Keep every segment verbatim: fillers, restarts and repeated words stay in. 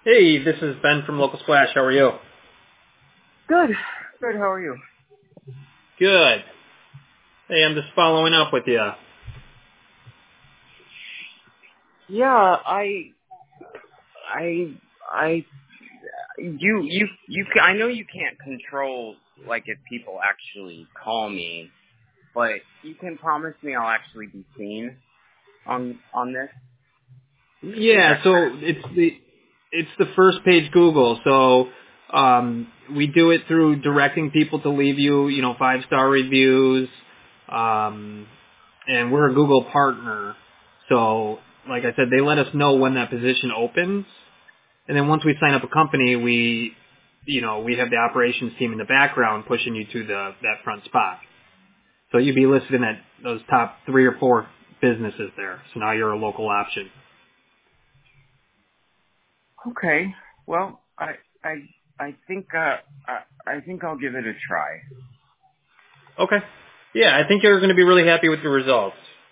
Hey, this is Ben from Local Splash. How are you? Good. Good. How are you? Good. Hey, I'm just following up with you. Yeah, I, I, I, you, you, you. ca- I know you can't control like if people actually call me, but you can promise me I'll actually be seen on on this. Is Yeah, that so correct? it's the it's the first page Google. So um, we do it through directing people to leave you, you know, five star reviews, um, and we're a Google partner. So, like I said, they let us know when that position opens, and then once we sign up a company, we, you know, we have the operations team in the background pushing you to the that front spot. So you'd be listed in that those top three or four businesses there. So now you're a local option. Okay. Well, I, I, I think, uh, I, I think I'll give it a try. Okay. Yeah, I think you're going to be really happy with your results.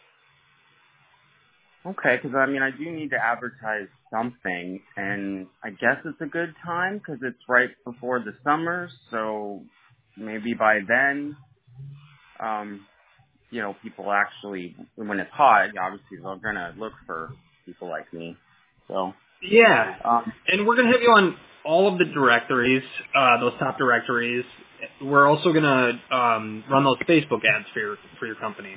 Okay, because I mean, I do need to advertise something, and I guess it's a good time because it's right before the summer, so maybe by then, um, you know, people actually, when it's hot, obviously they're gonna look for people like me. So, Yeah. um, And we're going to have you on all of the directories, uh, those top directories. We're also going to um, run those Facebook ads for your, for your company.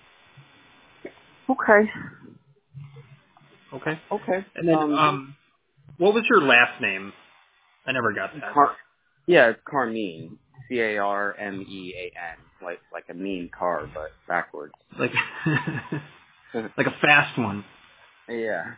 okay, Okay. okay, And then, um, um, what was your last name? I never got that. Car- yeah, it's Carmine, C A R M E A N, like like a mean car, but backwards. Like, like a fast one. Yeah.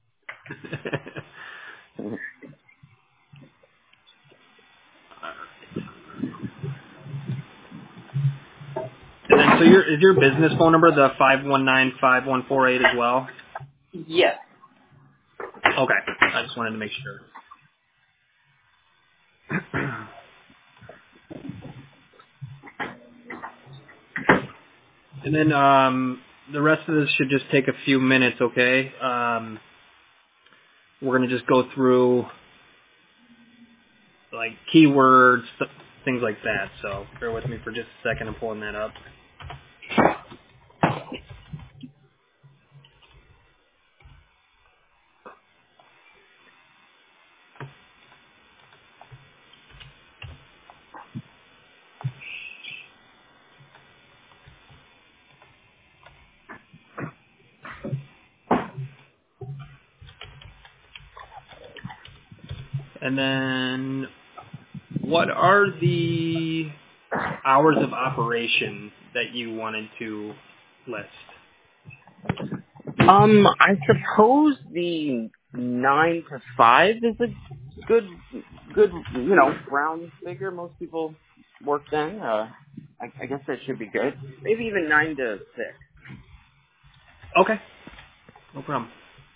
And then, so your is your business phone number the five one nine five one four eight as well? Yes. Okay, I just wanted to make sure. And then um, the rest of this should just take a few minutes, okay? Um, we're gonna just go through like keywords, th- things like that. So bear with me for just a second. I'm pulling that up. And then, what are the hours of operation that you wanted to list? Um, I suppose the nine to five is a good, good, you know, round figure. Most people work then. Uh, I, I guess that should be good. Maybe even nine to six. Okay, no problem.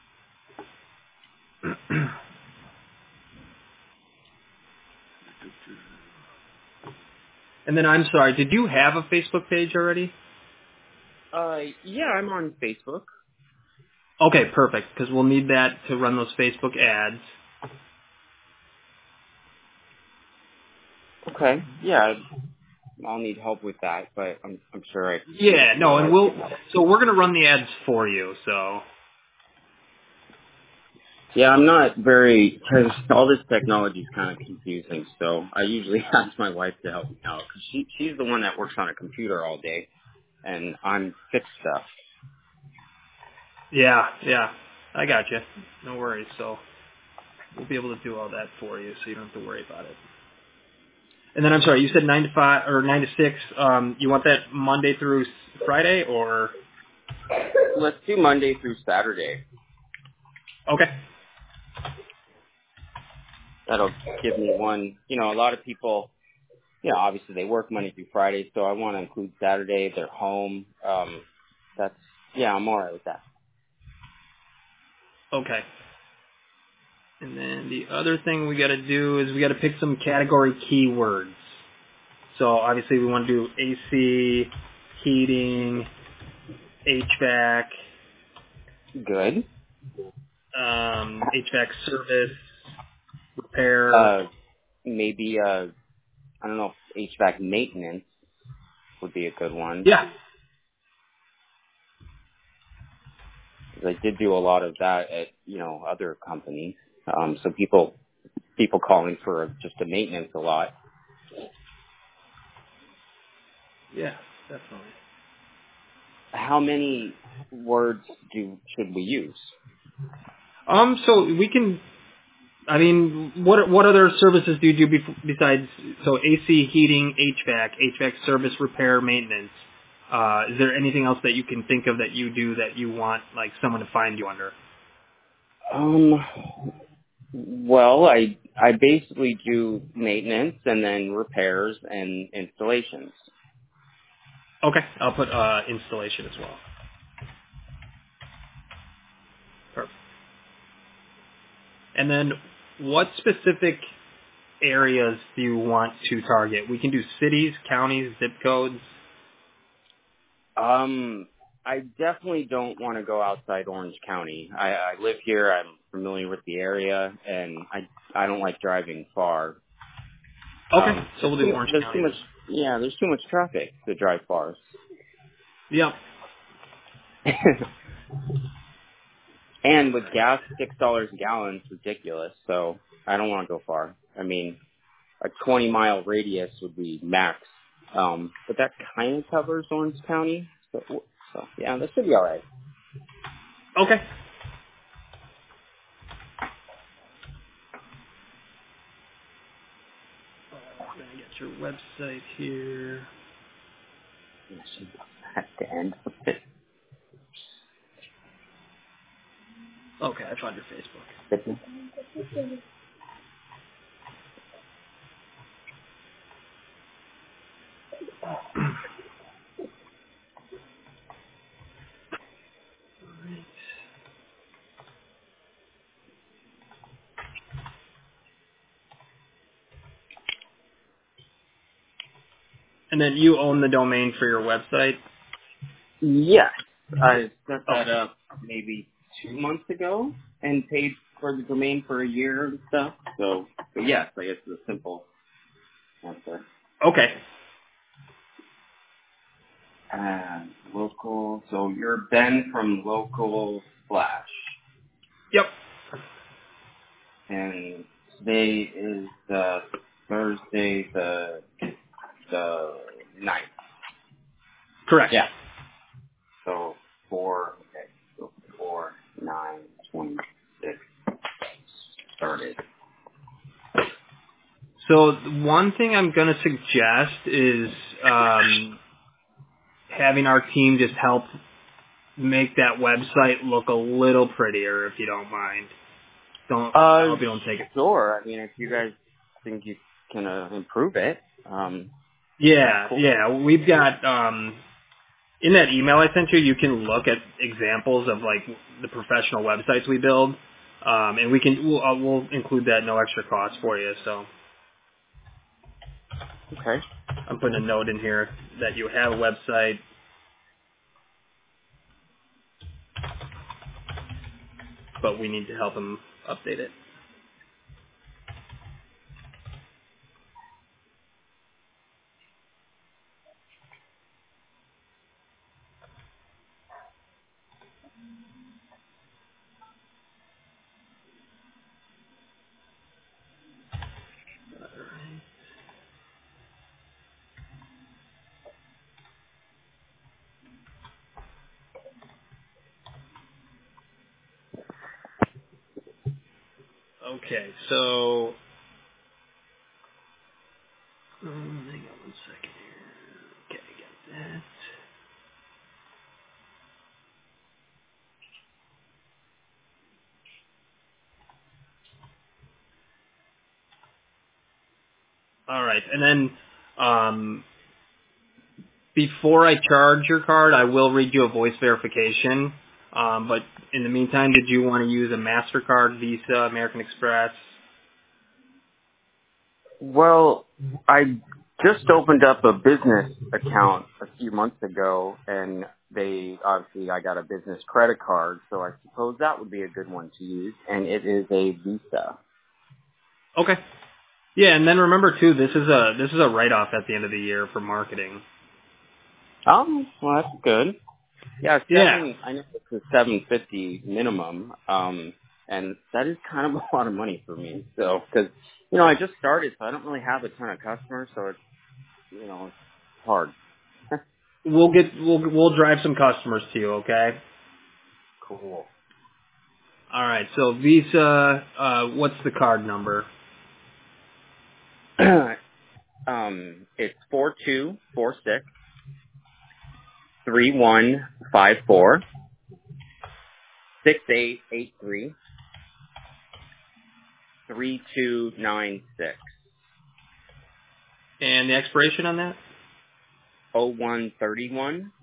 And then I'm sorry, did you have a Facebook page already? Uh, yeah, I'm on Facebook. Okay, perfect, because we'll need that to run those Facebook ads. Okay. Yeah, I'll need help with that, but I'm I'm sure I. Yeah, My no, and wife we'll, can help. so we're going to run the ads for you, so. Yeah, I'm not very, cause all this technology is kind of confusing, so I usually ask my wife to help me out, cause she, she's the one that works on a computer all day, and I'm fix stuff. Yeah, yeah, I got you. No worries, so we'll be able to do all that for you, so you don't have to worry about it. And then I'm sorry, you said nine to five, or nine to six, um, you want that Monday through s- Friday, or? Let's do Monday through Saturday. Okay. That'll give me one, you know, a lot of people, you know, obviously they work Monday through Friday, so I want to include Saturday, they're home, um, that's, yeah, I'm alright with that. Okay. And then the other thing we got to do is we got to pick some category keywords. So obviously we want to do A C, heating, H V A C, Good. um, H V A C service. repair? Uh, maybe, uh, I don't know, if H V A C maintenance would be a good one. Yeah. 'Cause I did do a lot of that at, you know, other companies. Um, so people, people calling for just a maintenance a lot. Yeah, definitely. How many words do, should we use? Um, so we can. I mean, what what other services do you do bef- besides so A C, heating, H V A C, H V A C service, repair, maintenance? Uh, is there anything else that you can think of that you do that you want like someone to find you under? Um, well, I, I basically do maintenance and then repairs and installations. Okay, I'll put uh, installation as well. Perfect. And then, what specific areas do you want to target? We can do cities, counties, zip codes. Um, I definitely don't want to go outside Orange County. I, I live here. I'm familiar with the area, and I I don't like driving far. Okay, Um, so there's we'll too, do mu- Orange there's too County much. then. Yeah, there's too much traffic to drive far. Yep. And with gas, six dollars a gallon is ridiculous. So I don't want to go far. I mean, a twenty mile radius would be max. Um, but that kind of covers Orange County. So, so yeah, that should be all right. Okay. I'm gonna get your website here. It should have to end with it. Okay, I found your Facebook. And then you own the domain for your website? Yes, I set that Okay. up maybe two months ago and paid for the domain for a year and stuff. So, but yes, I guess it's a simple answer. Okay. Uh, local. So you're Ben from Local Flash, Yep. and today is uh, Thursday, the the ninth. Correct. Yeah. So four. Okay. So four nine twenty six started. So one thing I'm going to suggest is um, having our team just help make that website look a little prettier, if you don't mind. Don't. I Uh, hope you don't take it. sure. I mean, if you guys think you can uh, improve it, um, that's Yeah, cool. yeah. We've got um, in that email I sent you. You can look at examples of like the professional websites we build, um, and we can we'll, uh, we'll include that no extra cost for you. So Okay. I'm putting a note in here that you have a website, but we need to help them update it. Okay, so um, hang on one second here. Okay, got that. All right, and then um, before I charge your card, I will read you a voice verification. Um, but in the meantime, did you want to use a MasterCard, Visa, American Express? Well, I just opened up a business account a few months ago, and they obviously I got a business credit card, so I suppose that would be a good one to use, and it is a Visa. Okay. Yeah, and then remember too, this is a this is a write off at the end of the year for marketing. Um, well, that's good. Yeah, Yeah. seven. I know it's a seven fifty minimum. Um, and that is kind of a lot of money for me. So, because you know, I just started, so I don't really have a ton of customers. So it's you know, it's hard. We'll get we'll we'll drive some customers to you, okay? Cool. All right. So Visa, uh, what's the card number? um, it's four two four six three one five four six eight eight three three two nine six And the expiration on that? oh one thirty one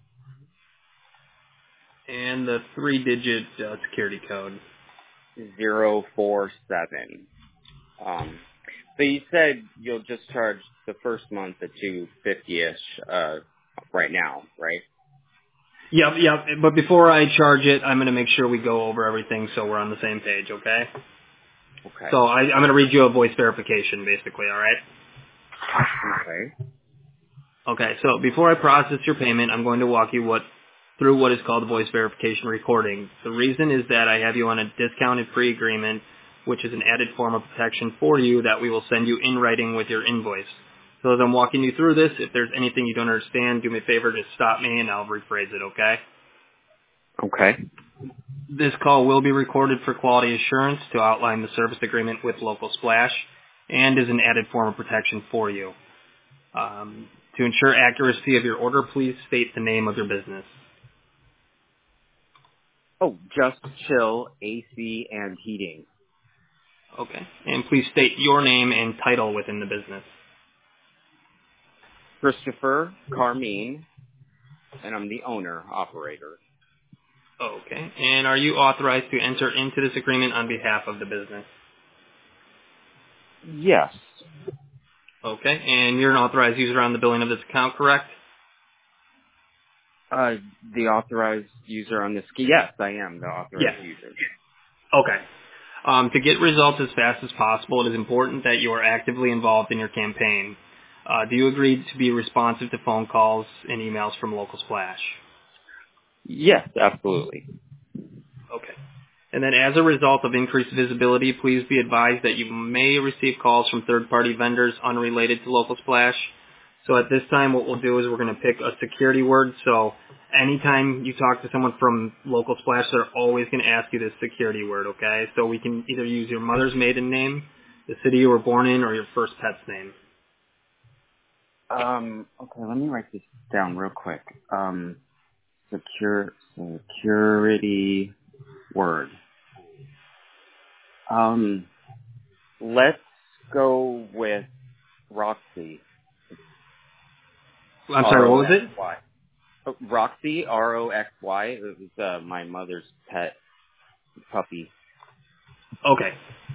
And the three-digit uh, security code. zero four seven. Um, so you said you'll just charge the first month at two fifty ish uh, right now, right? Yep, yep. But before I charge it, I'm going to make sure we go over everything so we're on the same page, okay? Okay. So I, I'm going to read you a voice verification, basically, all right? Okay. Okay, so before I process your payment, I'm going to walk you what through what is called voice verification recording. The reason is that I have you on a discounted free agreement, which is an added form of protection for you that we will send you in writing with your invoice. So as I'm walking you through this, if there's anything you don't understand, do me a favor, just stop me and I'll rephrase it, okay? Okay. This call will be recorded for quality assurance to outline the service agreement with Local Splash and is an added form of protection for you. Um, to ensure accuracy of your order, please state the name of your business. Oh, just chill, A C and heating. Okay. And please state your name and title within the business. Christopher Carmine, and I'm the owner operator. Okay. And are you authorized to enter into this agreement on behalf of the business? Yes. Okay. And you're an authorized user on the billing of this account, correct? Uh, the authorized user on this. Yes, I am the Yes. authorized user. Okay. Um, to get results as fast as possible, it is important that you are actively involved in your campaign. Uh, do you agree to be responsive to phone calls and emails from Local Splash? Yes, absolutely. Okay. And then as a result of increased visibility, please be advised that you may receive calls from third-party vendors unrelated to Local Splash. So at this time, what we'll do is we're going to pick a security word. So anytime you talk to someone from Local Splash, they're always going to ask you this security word, okay? So we can either use your mother's maiden name, the city you were born in, or your first pet's name. Um, okay, let me write this down real quick. Um, secure, security word. Um, let's go with Roxy. I'm sorry, R what O was X it? Y. Oh, Roxy, R O X Y. It was uh, my mother's pet puppy. Okay.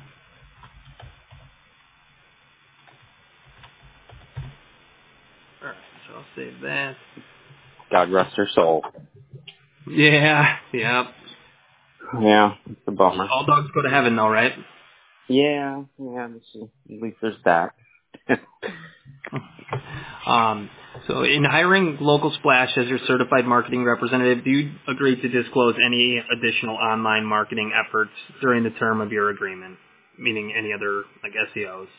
All right, so I'll save that. God rest her soul. Yeah, yeah. Yeah, it's a bummer. All dogs go to heaven, though, right? Yeah, yeah, this is- at least there's that. Um, so in hiring Local Splash as your certified marketing representative, do you agree to disclose any additional online marketing efforts during the term of your agreement, meaning any other like S E Os?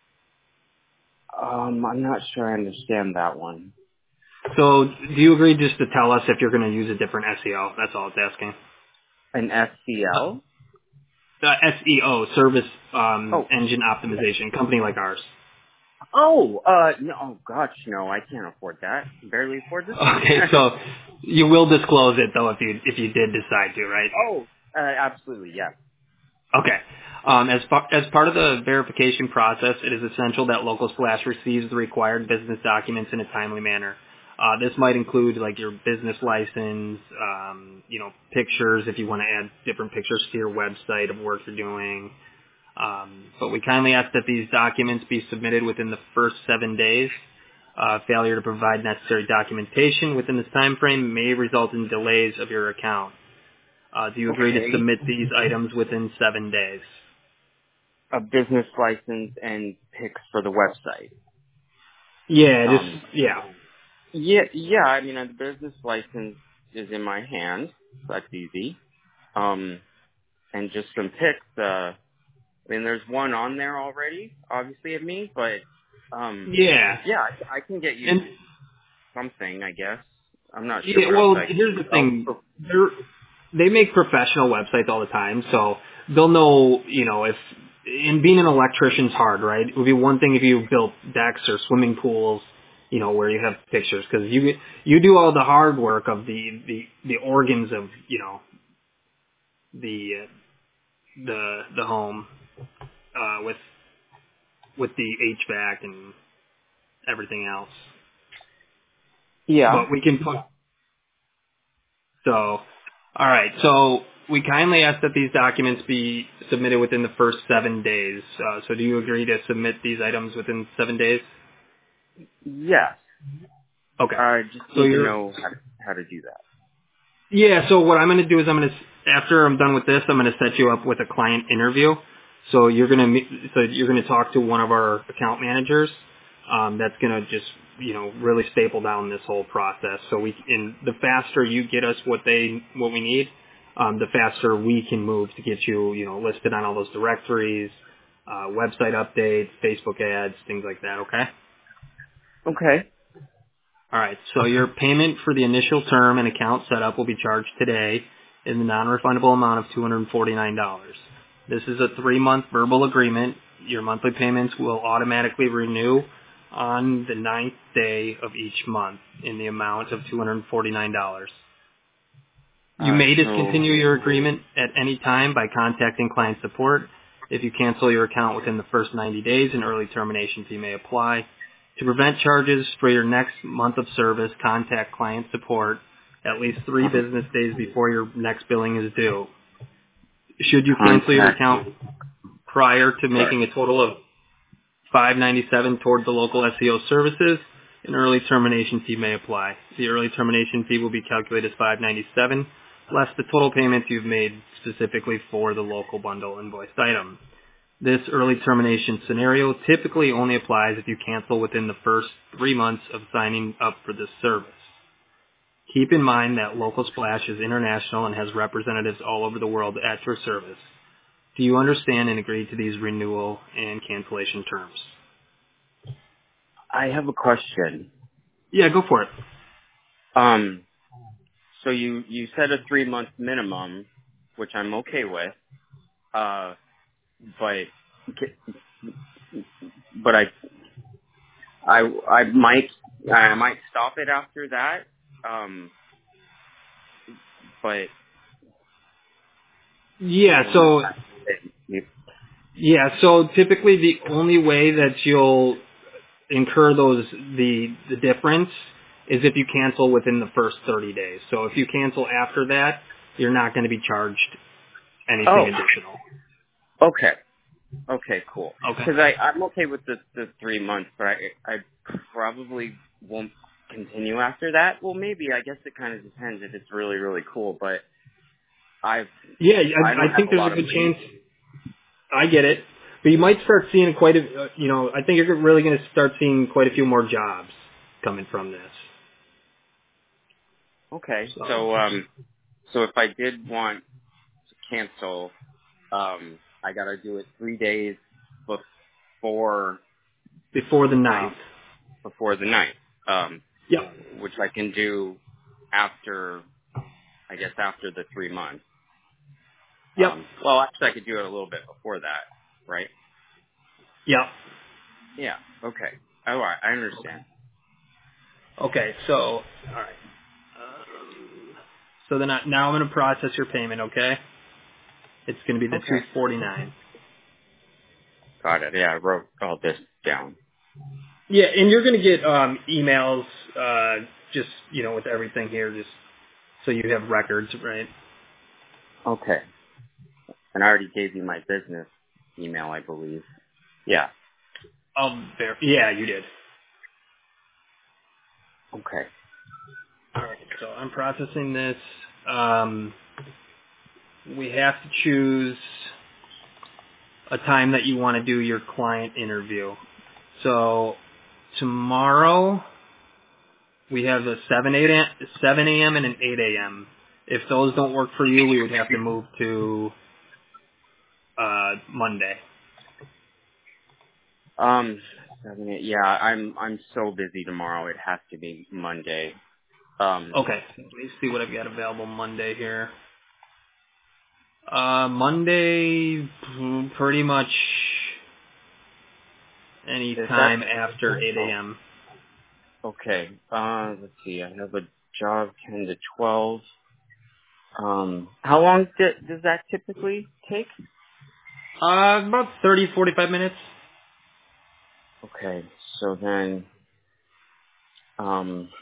um, I'm not sure I understand that one. So do you agree just to tell us if you're going to use a different S E O? That's all it's asking. An S C L? Uh, S E O, Service um, Oh, Engine Optimization, company like ours. oh, uh, no, oh gosh, no, I can't afford that. Barely afford this one. Okay, so you will disclose it though if you if you did decide to, right? oh, uh, absolutely, yes. Okay. Um, as, par- as part of the verification process, it is essential that Local Splash receives the required business documents in a timely manner. Uh, this might include like your business license, um, you know, pictures if you want to add different pictures to your website of work you're doing. Um, but we kindly ask that these documents be submitted within the first seven days. Uh, failure to provide necessary documentation within this time frame may result in delays of your account. Uh, do you agree to Okay. submit these items within seven days? a business license and pics for the website. Yeah, just Um, yeah. yeah, yeah. I mean, uh, the business license is in my hand. So that's easy. Um, and just some pics. Uh, I mean, there's one on there already, obviously of me, but um, Yeah. yeah, I, I can get And you something. I guess I'm not sure yeah, what else well, I can here's do. the Oh, thing. oh, They're, they make professional websites all the time, so they'll know, you know, if, and being an electrician's hard, right? It would be one thing if you built decks or swimming pools, you know, where you have pictures, because you, you do all the hard work of the, the, the organs of, you know, the, uh, the, the home, uh, with, with the H V A C and everything else. yeah, But we can put, So, all right. So we kindly ask that these documents be submitted within the first seven days. Uh, so do you agree to submit these items within seven days? yes. Okay. I just So need to you're know how to, how to do that. Yeah, so what I'm going to do is I'm going to, after I'm done with this, I'm going to set you up with a client interview. So you're going to meet, so you're going to talk to one of our account managers. Um, that's going to just, you know, really staple down this whole process. So we, and the faster you get us what they, what we need, um, the faster we can move to get you, you know, listed on all those directories, uh, website updates, Facebook ads, things like that. Okay. Okay. All right, so your payment for the initial term and account setup will be charged today in the non-refundable amount of two hundred forty-nine dollars. This is a three-month verbal agreement. Your monthly payments will automatically renew on the ninth day of each month in the amount of two hundred forty-nine dollars. You Uh, may so discontinue your agreement at any time by contacting client support. If you cancel your account within the first ninety days, an early termination fee may apply. To prevent charges for your next month of service, contact client support at least three business days before your next billing is due. Should you cancel your contact. account prior to Sorry. making a total of five ninety-seven toward the local S E O services, an early termination fee may apply. The early termination fee will be calculated as five ninety-seven less the total payments you've made specifically for the local bundle invoiced item. This early termination scenario typically only applies if you cancel within the first three months of signing up for this service. Keep in mind that Local Splash is international and has representatives all over the world at your service. Do you understand and agree to these renewal and cancellation terms? I have a question. Yeah, go for it. Um, so you you said a three month minimum, which I'm okay with. Uh, but but I I I might I might stop it after that. Um, but I Yeah, mean, so yeah, so typically the only way that you'll incur those the the difference is if you cancel within the first thirty days. So if you cancel after that, you're not going to be charged anything oh, additional. okay, okay, cool. Okay. Because I I'm okay with the the three months, but I I probably won't continue after that. Well, maybe I guess it kind of depends if it's really really cool, but I've Yeah, I don't I, I have think a there's a lot of good money. chance. I get it, but you might start seeing quite a. uh, You know, I think you're really going to start seeing quite a few more jobs coming from this. Okay, So so um, so if I did want to cancel, um, I gotta do it three days before before the ninth. um before the night, um, Yep. which I can do after I guess after the three months. Yep. Um, well, actually, I could do it a little bit before that, right? Yep. Yeah. Okay. All right. I understand. Okay. So all right. Um, so then I, now I'm going to process your payment. Okay. It's going to be the two Okay. forty nine. Got it. Yeah, I wrote all this down. Yeah, and you're going to get um, emails, uh, just you know, with everything here, just so you have records, right? Okay. And I already gave you my business email, I believe. Yeah. Um, there. Yeah, you did. Okay. All right. So I'm processing this. Um, we have to choose a time that you want to do your client interview. So tomorrow we have a seven a.m. and an eight a.m. If those don't work for you, we would have to move to uh, Monday. Um, seven, eight, yeah, I'm I'm so busy tomorrow. It has to be Monday. Um, Okay, let me see what I've got available Monday here. Uh, Monday, pretty much any time after eight a.m. Okay. Uh, let's see. I have a job ten to twelve. Um, how long d- does that typically take? Uh, about thirty, forty-five minutes. Okay. So then, um,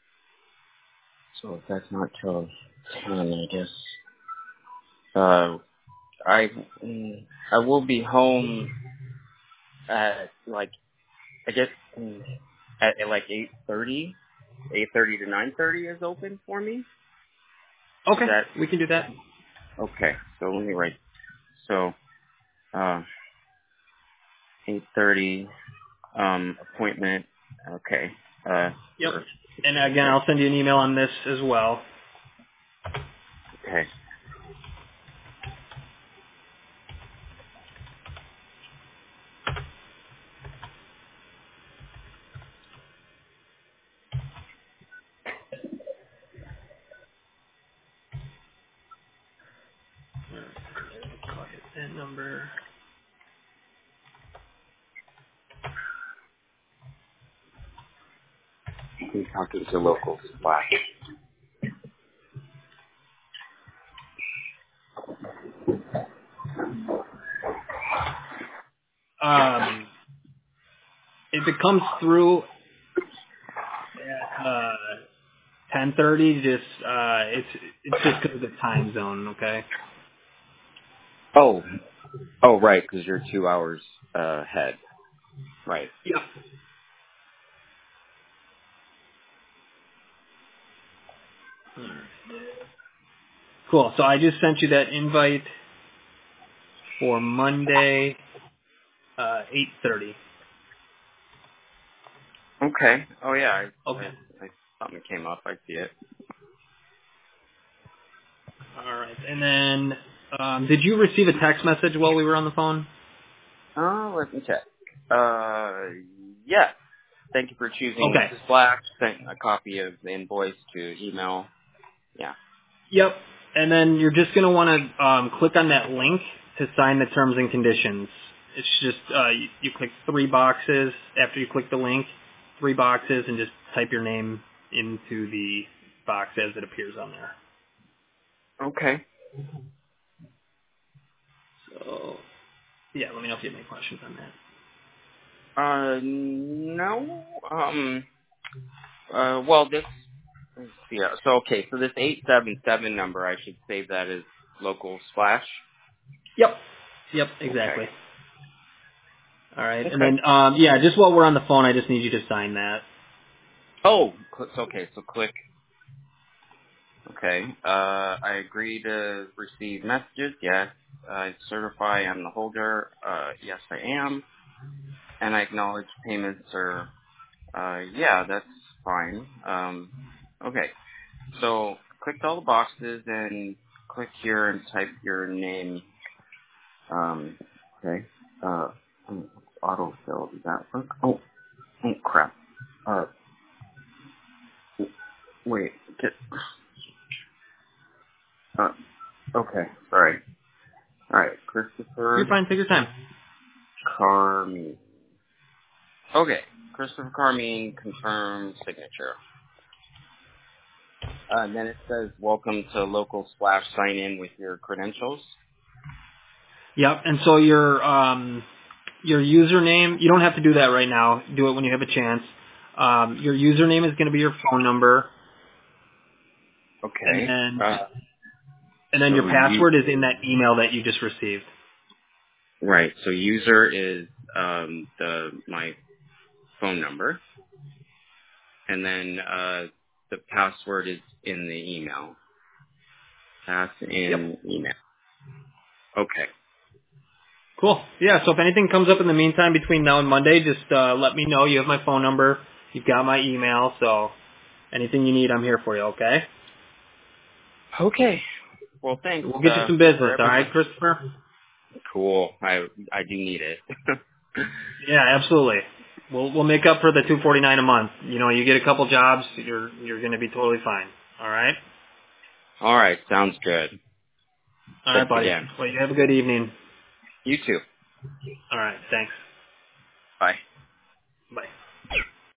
so if that's not till ten, I guess. Uh, I mm, I will be home at like I guess mm, at, at like eight thirty. Eight thirty to nine thirty is open for me. Is Okay, that we can do that. okay? So let me write. So, uh, eight thirty. Um, appointment. Okay. Uh, Yep. for, And again, okay. I'll send you an email on this as well. Okay. That number. He's talking to local Slack. Um, if it comes through at uh, ten thirty, just uh, it's it's just because of the time zone. Okay. Oh. Oh, right, because you're two hours uh, ahead. Right. Yep. Cool. So I just sent you that invite for Monday, uh, eight thirty. Okay. Oh, yeah. I, I, Okay. I, something came up. I see it. All right. And then, um, did you receive a text message while we were on the phone? Oh, let me check. Uh, yeah. Thank you for choosing Okay. Slack. Sent a copy of the invoice to email. Yeah. Yep. And then you're just going to want to um, click on that link to sign the terms and conditions. It's just uh, you, you click three boxes after you click the link, three boxes, and just type your name into the box as it appears on there. Okay. So, yeah, let me know if you have any questions on that. Uh, no. Um, uh, well, this Yeah. So okay. So this eight seven seven number, I should save that as local splash. Yep. Yep, Okay. exactly. All right. And Okay. then, um, yeah, just while we're on the phone, I just need you to sign that. Oh, cl- so okay. So click. Okay. Uh, I agree to receive messages. Yes. I certify I'm the holder. Uh, yes, I am. And I acknowledge payments are. Uh, yeah, that's fine. Um, okay. So clicked all the boxes and click here and type your name. Um, okay. Uh, um, autofill. Does that work? Oh, oh crap. Uh, w- wait. Get. Uh, okay. Sorry. All right. You're Christopher fine. Take your time. Carmine. Okay. Christopher Carmine, confirm signature. Uh, and then it says, welcome to local slash sign in with your credentials. Yep. And so your um, your username, you don't have to do that right now. Do it when you have a chance. Um, your username is going to be your phone number, and Okay. then Uh, and then your so you, password is in that email that you just received. right. So user is, um, the, my phone number. And then, uh, the password is in the email. Pass Yep. in email. Okay. Cool. Yeah, so if anything comes up in the meantime between now and Monday, just uh, let me know. You have my phone number. You've got my email. So anything you need, I'm here for you, okay? Okay. Well, thanks. We'll get you uh, some business, for all right, everything. Christopher? Cool. I I do need it. Yeah, absolutely. We'll we'll make up for the two forty nine a month. You know, you get a couple jobs, you're you're going to be totally fine. All right. All right. Sounds good. All right, Thanks buddy. again. Well, you have a good evening. You too. All right. Thanks. Bye.